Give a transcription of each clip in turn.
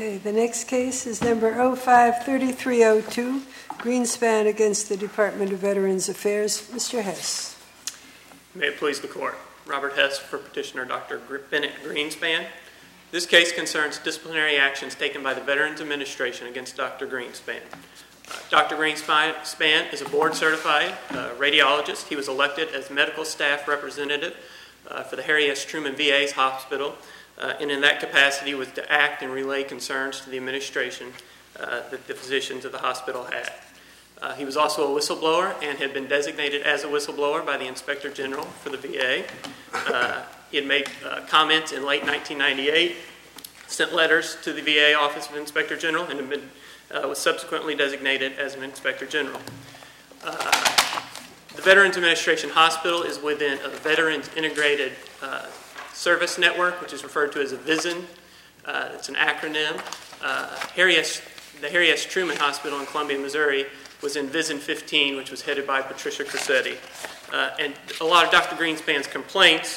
Okay, the next case is number 05-3302, Greenspan against the Department of Veterans Affairs. Mr. Hess. May it please the Court. Robert Hess for petitioner Dr. Bennett Greenspan. This case concerns disciplinary actions taken by the Veterans Administration against Dr. Greenspan. Dr. Greenspan is a board-certified radiologist. He was elected as medical staff representative for the Harry S. Truman VA's hospital, and in that capacity was to act and relay concerns to the administration that the physicians of the hospital had. He was also a whistleblower and had been designated as a whistleblower by the Inspector General for the VA. He had made comments in late 1998, sent letters to the VA Office of Inspector General, and had been, was subsequently designated as an Inspector General. The Veterans Administration Hospital is within a Veterans Integrated Service Network, which is referred to as a VISN. It's an acronym. The Harry S. Truman Hospital in Columbia, Missouri was in VISN 15, which was headed by Patricia Cressetti. And a lot of Dr. Greenspan's complaints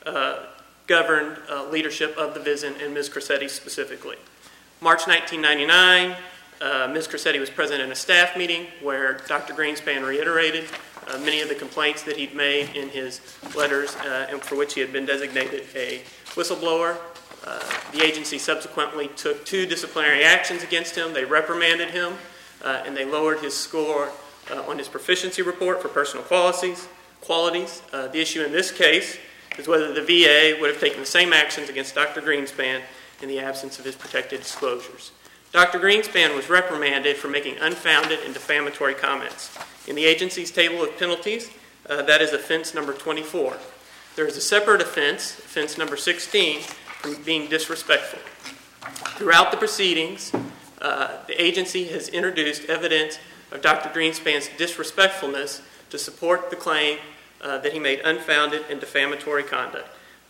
governed leadership of the VISN and Ms. Cressetti specifically. March 1999, Ms. Cressetti was present in a staff meeting where Dr. Greenspan reiterated many of the complaints that he'd made in his letters and for which he had been designated a whistleblower. The agency subsequently took 2 disciplinary actions against him. They reprimanded him and they lowered his score on his proficiency report for personal qualities. The issue in this case is whether the VA would have taken the same actions against Dr. Greenspan in the absence of his protected disclosures. Dr. Greenspan was reprimanded for making unfounded and defamatory comments. In the agency's table of penalties, that is offense number 24. There is a separate offense, offense number 16, for being disrespectful. Throughout the proceedings, the agency has introduced evidence of Dr. Greenspan's disrespectfulness to support the claim that he made unfounded and defamatory conduct.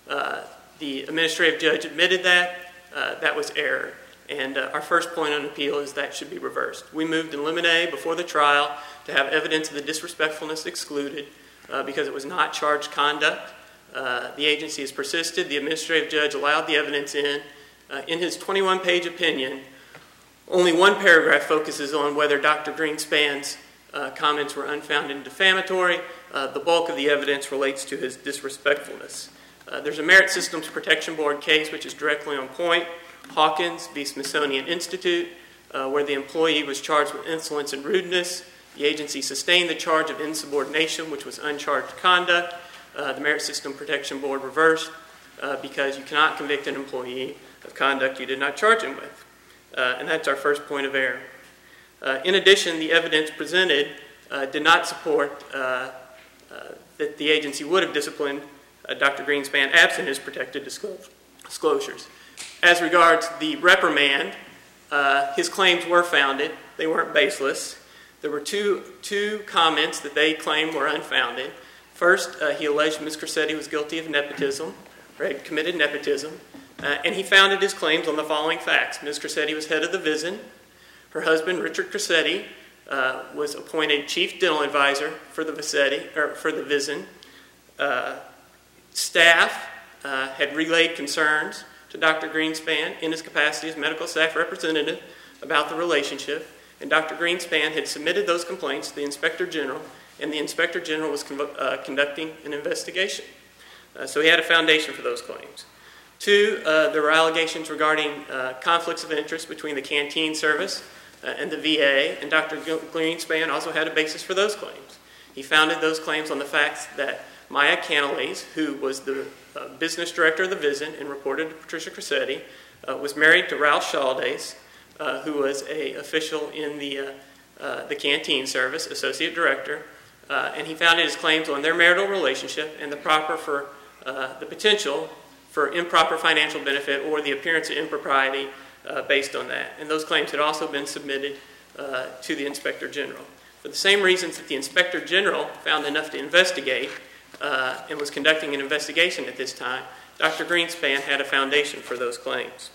The administrative judge admitted that. That was error. And our first point on appeal is that should be reversed. We moved in limine before the trial to have evidence of the disrespectfulness excluded because it was not charged conduct. The agency has persisted. The administrative judge allowed the evidence in. In his 21-page opinion, only one paragraph focuses on whether Dr. Greenspan's comments were unfounded and defamatory. The bulk of the evidence relates to his disrespectfulness. There's a Merit Systems Protection Board case which is directly on point, Hawkins v. Smithsonian Institute, where the employee was charged with insolence and rudeness. The agency sustained the charge of insubordination, which was uncharged conduct. The Merit System Protection Board reversed because you cannot convict an employee of conduct you did not charge him with. And that's our first point of error. In addition, the evidence presented did not support that the agency would have disciplined Dr. Greenspan absent his protected disclosures. As regards the reprimand, his claims were founded. They weren't baseless. There were two comments that they claimed were unfounded. First, he alleged Ms. Cressetti was guilty of nepotism, or had committed nepotism, and he founded his claims on the following facts. Ms. Cressetti was head of the VISN. Her husband, Richard Cressetti, was appointed chief dental advisor for the VISN. Staff had relayed concerns to Dr. Greenspan in his capacity as medical staff representative about the relationship, and Dr. Greenspan had submitted those complaints to the Inspector General, and the Inspector General was conducting an investigation. So he had a foundation for those claims. 2, there were allegations regarding conflicts of interest between the canteen service and the VA, and Dr. Greenspan also had a basis for those claims. He founded those claims on the facts that Maya Canales, who was the business director of the VISN and reported to Patricia Cressetti, was married to Ralph Shaldace, who was an official in the canteen service, associate director, and he founded his claims on their marital relationship and the potential for improper financial benefit or the appearance of impropriety based on that. And those claims had also been submitted to the Inspector General. For the same reasons that the Inspector General found enough to investigate and was conducting an investigation at this time, Dr. Greenspan had a foundation for those claims.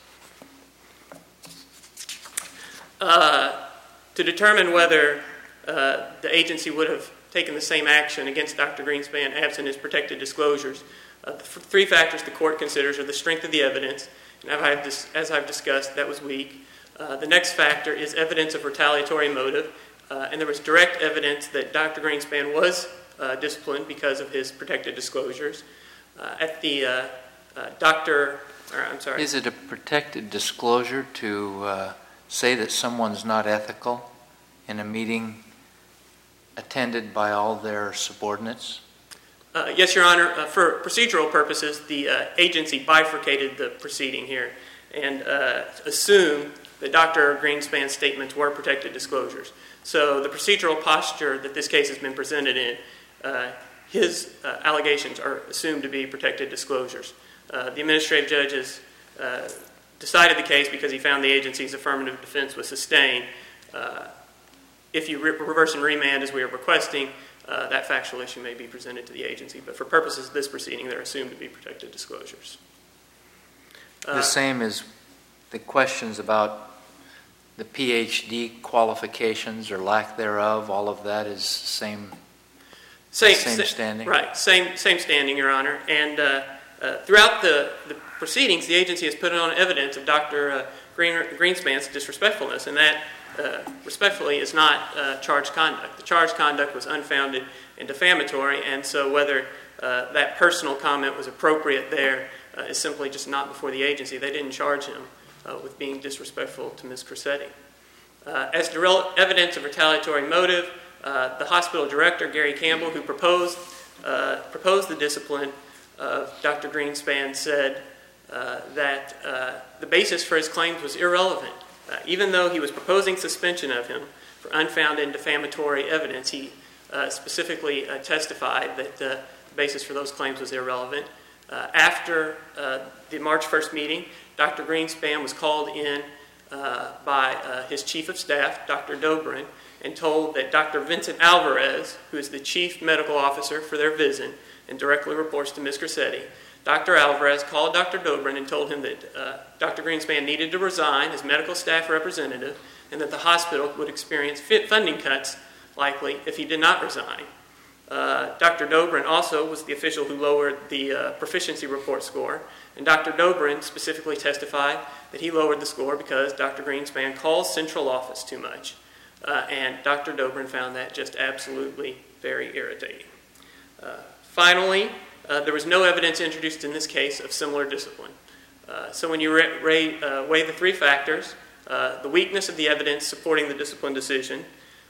To determine whether the agency would have taken the same action against Dr. Greenspan absent his protected disclosures, the 3 factors the court considers are the strength of the evidence And as I've discussed, that was weak. The next factor is evidence of retaliatory motive, and there was direct evidence that Dr. Greenspan was disciplined because of his protected disclosures. Is it a protected disclosure to say that someone's not ethical in a meeting attended by all their subordinates? Yes, Your Honor. For procedural purposes, the agency bifurcated the proceeding here and assumed that Dr. Greenspan's statements were protected disclosures. So the procedural posture that this case has been presented in, his allegations are assumed to be protected disclosures. The administrative judge has decided the case because he found the agency's affirmative defense was sustained. If you reverse and remand, as we are requesting, that factual issue may be presented to the agency. But for purposes of this proceeding, they're assumed to be protected disclosures. The same as the questions about the PhD qualifications or lack thereof, all of that is same standing? Right, same standing, Your Honor. And throughout the proceedings, the agency has put on evidence of Dr. Greenspan's disrespectfulness, and that respectfully is not charged conduct. The charged conduct was unfounded and defamatory, and so whether that personal comment was appropriate there is simply just not before the agency. They didn't charge him with being disrespectful to Ms. Cressetti. As to evidence of retaliatory motive, the hospital director, Gary Campbell, who proposed the discipline of Dr. Greenspan, said that the basis for his claims was irrelevant. Even though he was proposing suspension of him for unfounded and defamatory evidence, he specifically testified that the basis for those claims was irrelevant. After the March 1st meeting, Dr. Greenspan was called in by his chief of staff, Dr. Dobrin, and told that Dr. Vincent Alvarez, who is the chief medical officer for their VISN and directly reports to Ms. Cressetti, Dr. Alvarez called Dr. Dobrin and told him that Dr. Greenspan needed to resign as medical staff representative and that the hospital would experience funding cuts, likely, if he did not resign. Dr. Dobrin also was the official who lowered the proficiency report score, and Dr. Dobrin specifically testified that he lowered the score because Dr. Greenspan calls central office too much. And Dr. Dobrin found that just absolutely very irritating. Finally, there was no evidence introduced in this case of similar discipline. So when you weigh the three factors, the weakness of the evidence supporting the discipline decision,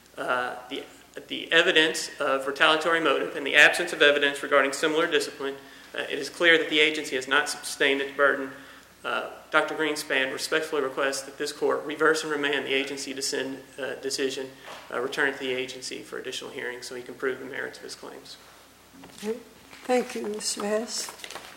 the evidence of retaliatory motive, and the absence of evidence regarding similar discipline, it is clear that the agency has not sustained its burden. Dr. Greenspan respectfully requests that this court reverse and remand the agency decision, return it to the agency for additional hearings so he can prove the merits of his claims. Okay. Thank you, Mr. Hess.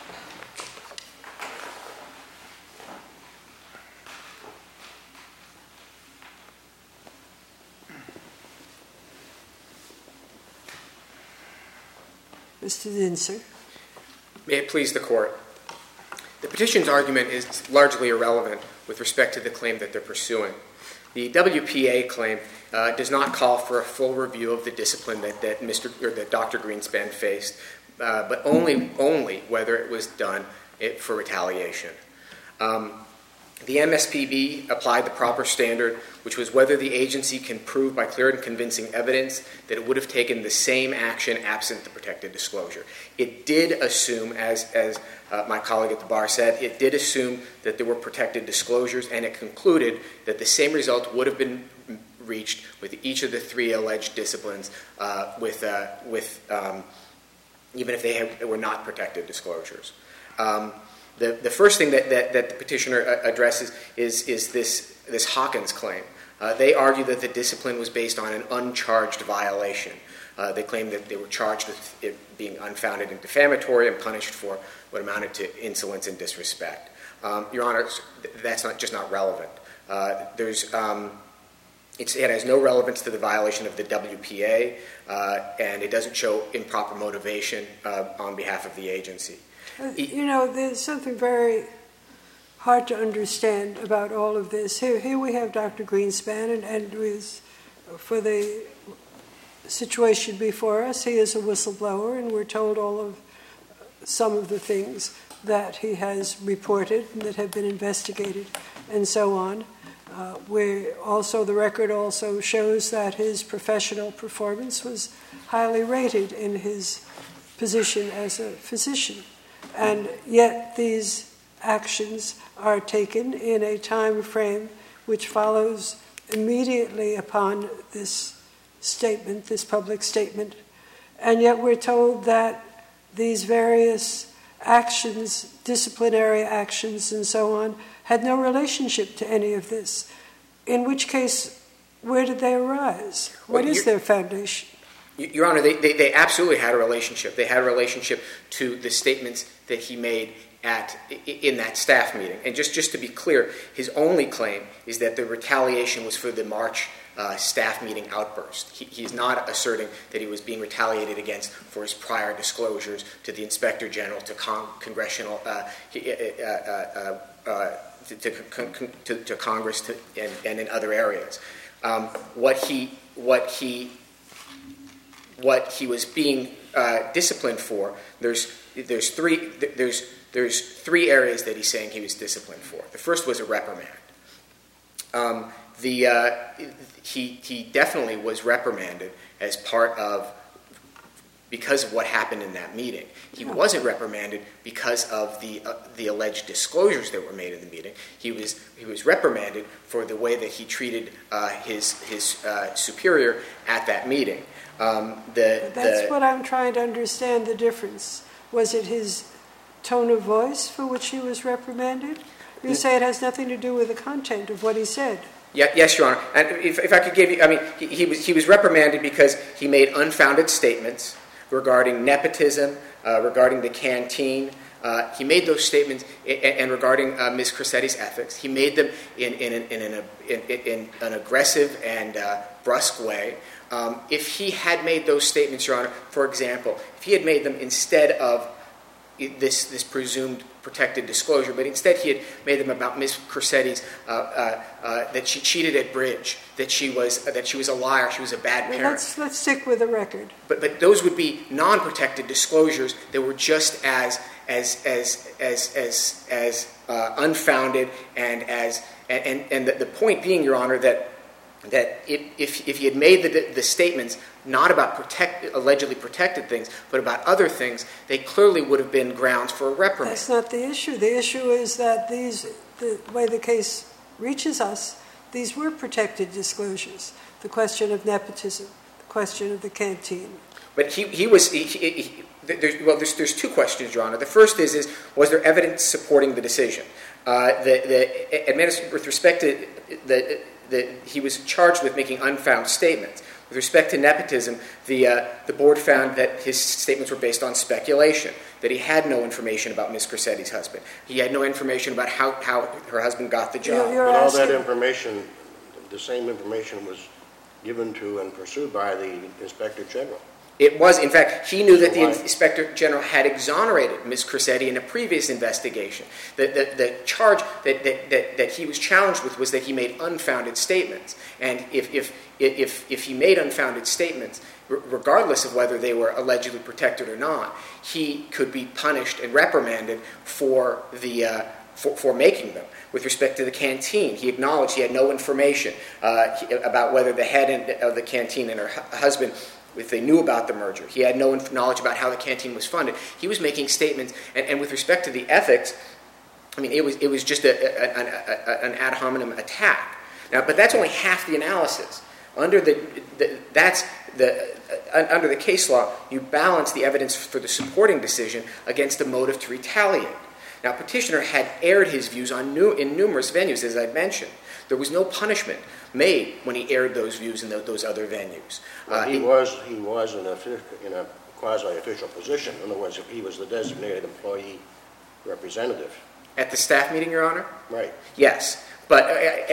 Mr. Dinser. May it please the Court. The petition's argument is largely irrelevant with respect to the claim that they're pursuing. The WPA claim does not call for a full review of the discipline that Dr. Greenspan faced, but only whether it was done for retaliation. The MSPB applied the proper standard, which was whether the agency can prove by clear and convincing evidence that it would have taken the same action absent the protected disclosure. It did assume, as my colleague at the bar said, it did assume that there were protected disclosures, and it concluded that the same result would have been reached with each of the three alleged disciplines, even if they were not protected disclosures. The first thing that the petitioner addresses is this Hawkins claim. They argue that the discipline was based on an uncharged violation. They claim that they were charged with it being unfounded and defamatory and punished for what amounted to insolence and disrespect. Your Honor, that's just not relevant. It has no relevance to the violation of the WPA, and it doesn't show improper motivation on behalf of the agency. There's something very hard to understand about all of this. Here we have Dr. Greenspan, and for the situation before us, he is a whistleblower, and we're told some of the things. that he has reported and that have been investigated and so on. Where also the record also shows that his professional performance was highly rated in his position as a physician. And yet these actions are taken in a time frame which follows immediately upon this statement, this public statement. And yet we're told that these various actions, disciplinary actions and so on, had no relationship to any of this. In which case, where did they arise? What is their foundation? Your Honor, they absolutely had a relationship. They had a relationship to the statements that he made in that staff meeting. And just to be clear, his only claim is that the retaliation was for the March staff meeting outburst. He's not asserting that he was being retaliated against for his prior disclosures to the Inspector General, to congressional, to Congress, and in other areas. What he was being disciplined for, there's three areas that he's saying he was disciplined for. The first was a reprimand. He definitely was reprimanded as part of, because of what happened in that meeting. He wasn't reprimanded because of the alleged disclosures that were made in the meeting. He was reprimanded for the way that he treated his superior at that meeting. That's what I'm trying to understand, the difference. Was it his tone of voice for which he was reprimanded? You say it has nothing to do with the content of what he said. Yes, Your Honor. And if I could give you, he was reprimanded because he made unfounded statements regarding nepotism, regarding the canteen. He made those statements, and regarding Ms. Cressetti's ethics. He made them in an aggressive and brusque way. If he had made those statements, Your Honor, for example, if he had made them instead of this presumed protected disclosure, but instead he had made them about Ms. Cressetti's that she cheated at bridge, that she was a liar, she was a bad parent. Let's stick with the record. But those would be non-protected disclosures that were just as unfounded and the point being, Your Honor, that if he had made the statements not about allegedly protected things, but about other things, they clearly would have been grounds for a reprimand. That's not the issue. The issue is that the way the case reaches us, these were protected disclosures. The question of nepotism, the question of the canteen. But there's two questions, Your Honor. The first is was there evidence supporting the decision? With respect to he was charged with making unfounded statements. With respect to nepotism, the board found that his statements were based on speculation, that he had no information about Ms. Cressetti's husband. He had no information about how her husband got the job. But all that information, the same information was given to and pursued by the Inspector General. It was. In fact, he knew that the Inspector General had exonerated Ms. Cressetti in a previous investigation. The charge that he was challenged with was that he made unfounded statements. And if he made unfounded statements, regardless of whether they were allegedly protected or not, he could be punished and reprimanded for making them. With respect to the canteen, he acknowledged he had no information about whether the head of the canteen and her husband, if they knew about the merger. He had no knowledge about how the canteen was funded. He was making statements, and with respect to the ethics, it was just an ad hominem attack. Now, but that's only half the analysis. Under the case law, you balance the evidence for the supporting decision against the motive to retaliate. Now, Petitioner had aired his views in numerous venues, as I mentioned. There was no punishment made when he aired those views in those other venues. He was in a quasi-official position. In other words, he was the designated employee representative. At the staff meeting, Your Honor? Right. Yes. But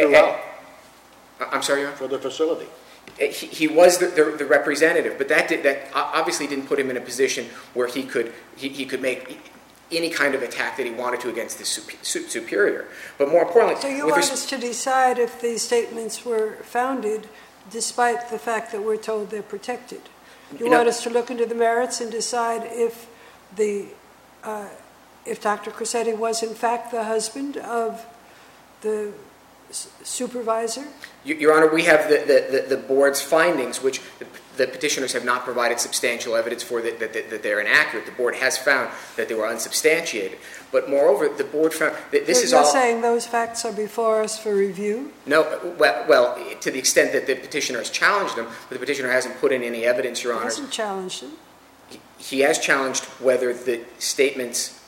I'm sorry, Your Honor? For the facility. He was the representative, but that obviously didn't put him in a position where he could make any kind of attack that he wanted to against his superior. But more importantly... So you want us to decide if these statements were founded despite the fact that we're told they're protected? You want us to look into the merits and decide if the if Dr. Cressetti was in fact the husband of the supervisor? Your Honor, we have the board's findings, which the petitioners have not provided substantial evidence for that they're inaccurate. The board has found that they were unsubstantiated. But moreover, the board found that this is all... You're saying those facts are before us for review? No, well, to the extent that the petitioner has challenged them, but the petitioner hasn't put in any evidence, Your Honor. He hasn't challenged them. He has challenged whether the statements...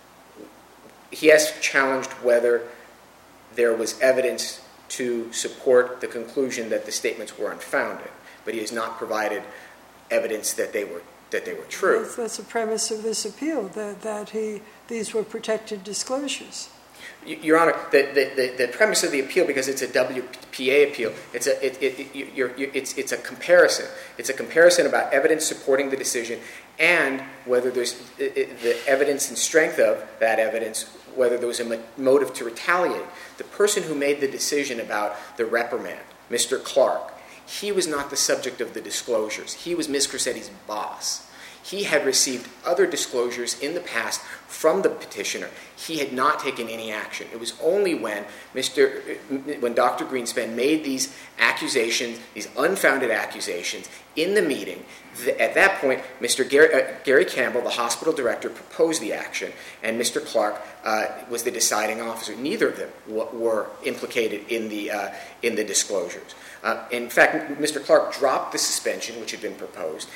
He has challenged whether there was evidence to support the conclusion that the statements were unfounded, but he has not provided evidence that they were true. That's the premise of this appeal, that these were protected disclosures. Your Honor, the premise of the appeal, because it's a WPA appeal, it's a comparison. It's a comparison about evidence supporting the decision and whether there's the evidence and strength of that evidence, whether there was a motive to retaliate. The person who made the decision about the reprimand, Mr. Clark, he was not the subject of the disclosures. He was Ms. Cressetti's boss. He had received other disclosures in the past from the petitioner. He had not taken any action. It was only when Dr. Greenspan made these accusations, these unfounded accusations, in the meeting, at that point, Mr. Gary Campbell, the hospital director, proposed the action, and Mr. Clark was the deciding officer. Neither of them were implicated in the disclosures. In fact, Mr. Clark dropped the suspension, which had been proposed,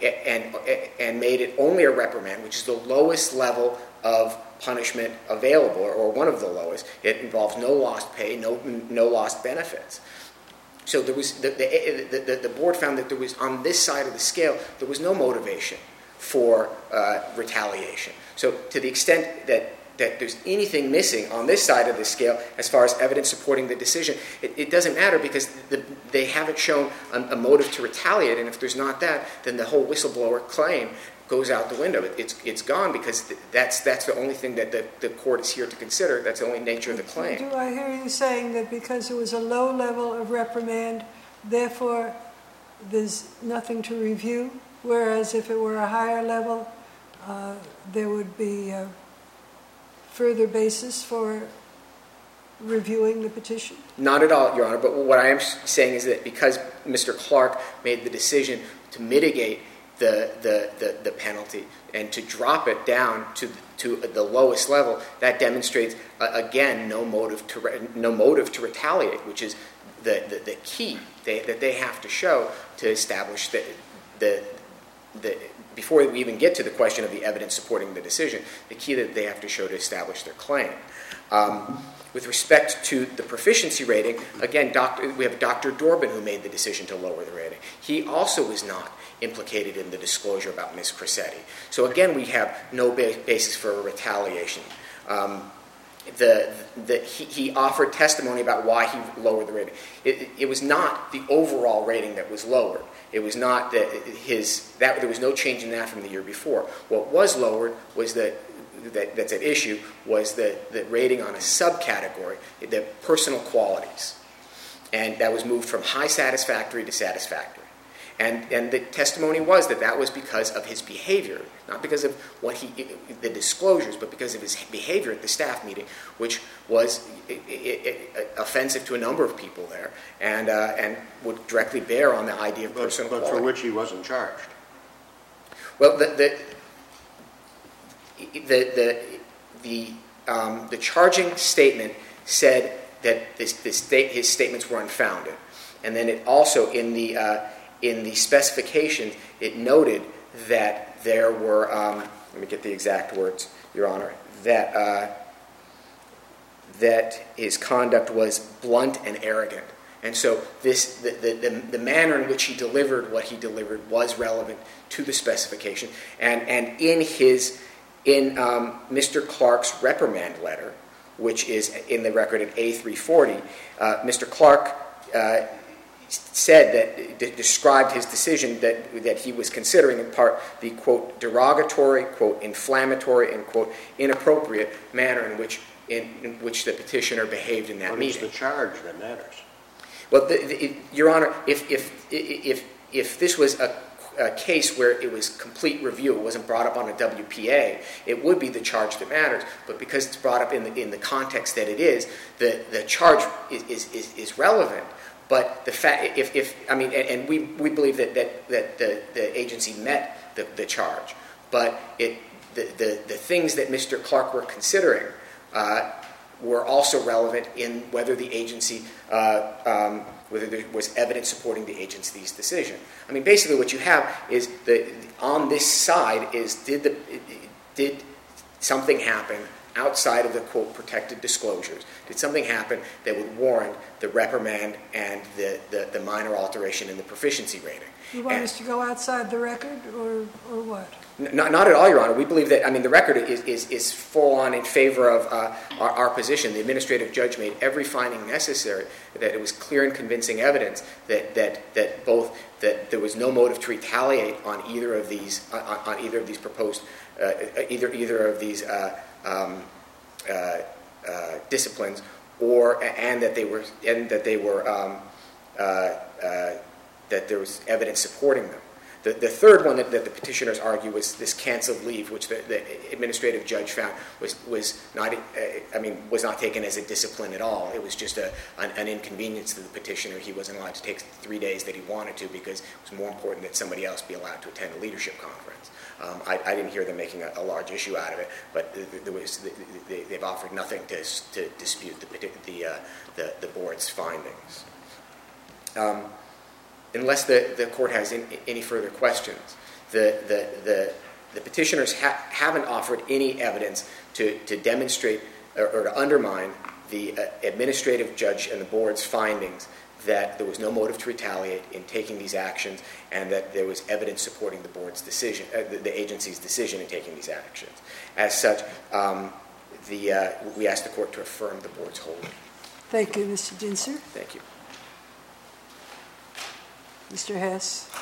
and made it only a reprimand, which is the lowest level of punishment available, or one of the lowest. It involves no lost pay, no lost benefits. So there was the board found that there was, on this side of the scale, there was no motivation for retaliation. So to the extent that there's anything missing on this side of the scale as far as evidence supporting the decision, it doesn't matter, because they haven't shown a motive to retaliate, and if there's not that, then the whole whistleblower claim goes out the window. It's gone, because that's the only thing that the court is here to consider. That's the only nature of the claim. Do I hear you saying that because it was a low level of reprimand, therefore there's nothing to review, whereas if it were a higher level, there would be further basis for reviewing the petition? Not at all, Your Honor, but what I am saying is that because Mr. Clark made the decision to mitigate the penalty and to drop it down to the lowest level, that demonstrates, again, no motive to retaliate, which is the key that they have to show to establish that before we even get to the question of the evidence supporting the decision, the key that they have to show to establish their claim. With respect to the proficiency rating, again, we have Dr. Dorbin who made the decision to lower the rating. He also was not implicated in the disclosure about Ms. Cressetti. So again, we have no basis for a retaliation. He offered testimony about why he lowered the rating. It was not the overall rating that was lowered. It was not there was no change in that from the year before. What was lowered was that's at issue was the rating on a subcategory, the personal qualities, and that was moved from high satisfactory to satisfactory. And the testimony was that was because of his behavior, not because of the disclosures, but because of his behavior at the staff meeting, which was offensive to a number of people there, and would directly bear on the idea of personal quality. But for which he wasn't charged. Well, the charging statement said that his statements were unfounded, and then it also in the specification it noted that there were let me get the exact words, Your Honor, that his conduct was blunt and arrogant. And so the manner in which he delivered what he delivered was relevant to the specification. And in Mr. Clark's reprimand letter, which is in the record at A340, Mr. Clark said that described his decision that he was considering in part the quote derogatory, quote inflammatory, and quote inappropriate manner in which the petitioner behaved in that meeting. What is the charge that matters? Well, Your Honor, if this was a case where it was complete review, it wasn't brought up on a WPA, it would be the charge that matters. But because it's brought up in the context that it is, the charge is relevant. But the fact, and we believe that the agency met the charge, but the things that Mr. Clark were considering were also relevant in whether the agency, whether there was evidence supporting the agency's decision. I mean, basically what you have is on this side is did something happen outside of the, quote, protected disclosures? Did something happen that would warrant the reprimand and the minor alteration in the proficiency rating? You want us to go outside the record, or what? Not at all, Your Honor. We believe that, the record is full on in favor of our position. The administrative judge made every finding necessary, that it was clear and convincing evidence that there was no motive to retaliate on either of these proposed either of these disciplines, and that there was evidence supporting them. The third one that the petitioners argue was this canceled leave, which the administrative judge found was not taken as a discipline at all. It was just an inconvenience to the petitioner. He wasn't allowed to take 3 days that he wanted to because it was more important that somebody else be allowed to attend a leadership conference. I didn't hear them making a large issue out of it, but they've offered nothing to dispute the board's findings. Unless the court has any further questions, the petitioners haven't offered any evidence to demonstrate or to undermine the administrative judge and the board's findings that there was no motive to retaliate in taking these actions, and that there was evidence supporting the board's decision, the agency's decision in taking these actions. As such, we ask the court to affirm the board's holding. Thank you, Mr. Dinser. Thank you. Mr. Hess.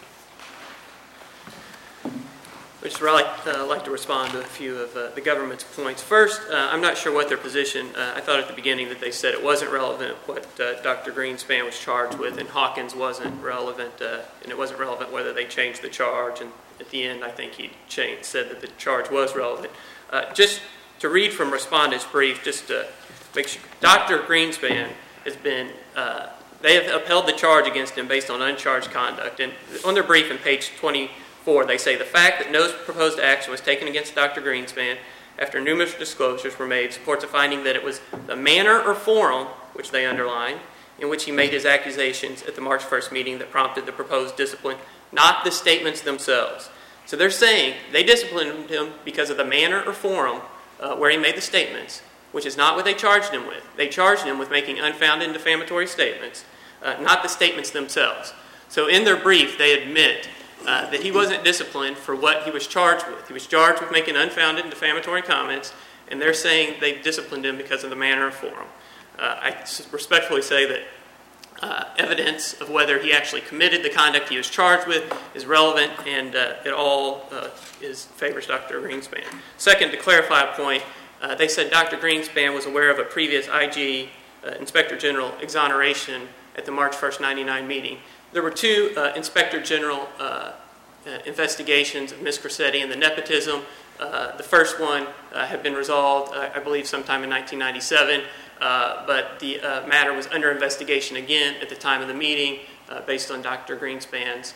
I'd just really like to respond to a few of the government's points. First, I'm not sure what their position. I thought at the beginning that they said it wasn't relevant what Dr. Greenspan was charged with, and Hawkins wasn't relevant, and it wasn't relevant whether they changed the charge. And at the end, I think he said that the charge was relevant. Just to read from respondent's brief, just to make sure, Dr. Greenspan has been. They have upheld the charge against him based on uncharged conduct. And on their brief in page 24, they say the fact that no proposed action was taken against Dr. Greenspan after numerous disclosures were made supports a finding that it was the manner or forum, which they underline, in which he made his accusations at the March 1st meeting that prompted the proposed discipline, not the statements themselves. So they're saying they disciplined him because of the manner or forum where he made the statements, which is not what they charged him with. They charged him with making unfounded and defamatory statements, not the statements themselves. So in their brief, they admit that he wasn't disciplined for what he was charged with. He was charged with making unfounded and defamatory comments, and they're saying they disciplined him because of the manner or forum. I respectfully say that evidence of whether he actually committed the conduct he was charged with is relevant, and it all favors Dr. Greenspan. Second, to clarify a point, they said Dr. Greenspan was aware of a previous IG Inspector General exoneration at the March 1st, 1999 meeting. There were two Inspector General investigations of Ms. Cressetti and the nepotism. The first one had been resolved, I believe, sometime in 1997, but the matter was under investigation again at the time of the meeting based on Dr. Greenspan's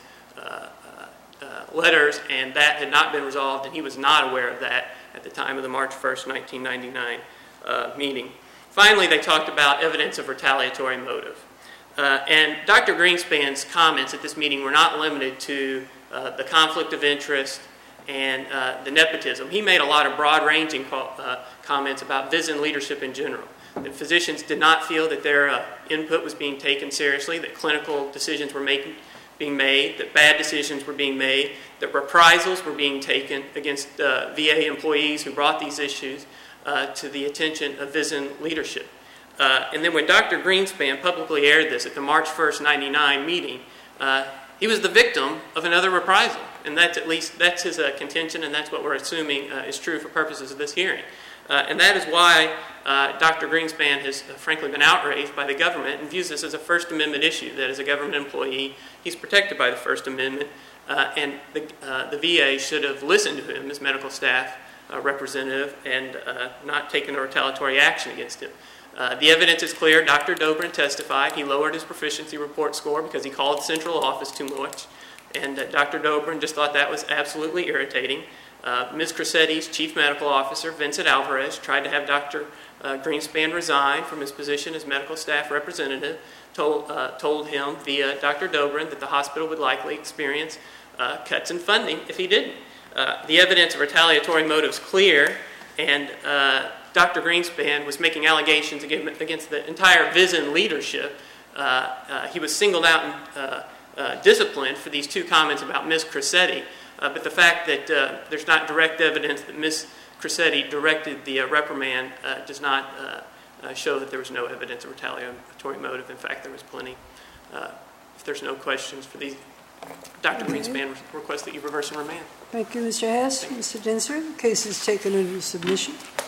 letters, and that had not been resolved, and he was not aware of that at the time of the March 1st, 1999 meeting. Finally, they talked about evidence of retaliatory motive. And Dr. Greenspan's comments at this meeting were not limited to the conflict of interest and the nepotism. He made a lot of broad-ranging comments about VISN leadership in general. That physicians did not feel that their input was being taken seriously, that clinical decisions were being made, that bad decisions were being made, that reprisals were being taken against VA employees who brought these issues to the attention of VISN leadership. And then when Dr. Greenspan publicly aired this at the March 1st, 1999 meeting, he was the victim of another reprisal. And that's his contention, and that's what we're assuming is true for purposes of this hearing. And that is why Dr. Greenspan has frankly been outraged by the government and views this as a First Amendment issue, that as a government employee, he's protected by the First Amendment and the VA should have listened to him as medical staff representative and not taken a retaliatory action against him. The evidence is clear. Dr. Dobrin testified. He lowered his proficiency report score because he called the central office too much, and Dr. Dobrin just thought that was absolutely irritating. Ms. Cressetti's chief medical officer, Vincent Alvarez, tried to have Dr. Greenspan resign from his position as medical staff representative, told him via Dr. Dobrin that the hospital would likely experience cuts in funding if he didn't. The evidence of retaliatory motives clear, and Dr. Greenspan was making allegations against the entire VISN leadership. He was singled out and disciplined for these two comments about Ms. Cressetti, but the fact that there's not direct evidence that Ms. Cressetti directed the reprimand does not show that there was no evidence of retaliatory motive. In fact, there was plenty. If there's no questions for these, Dr. Greenspan requests that you reverse and remand. Thank you, Mr. Hess. Mr. Dinser, the case is taken under submission.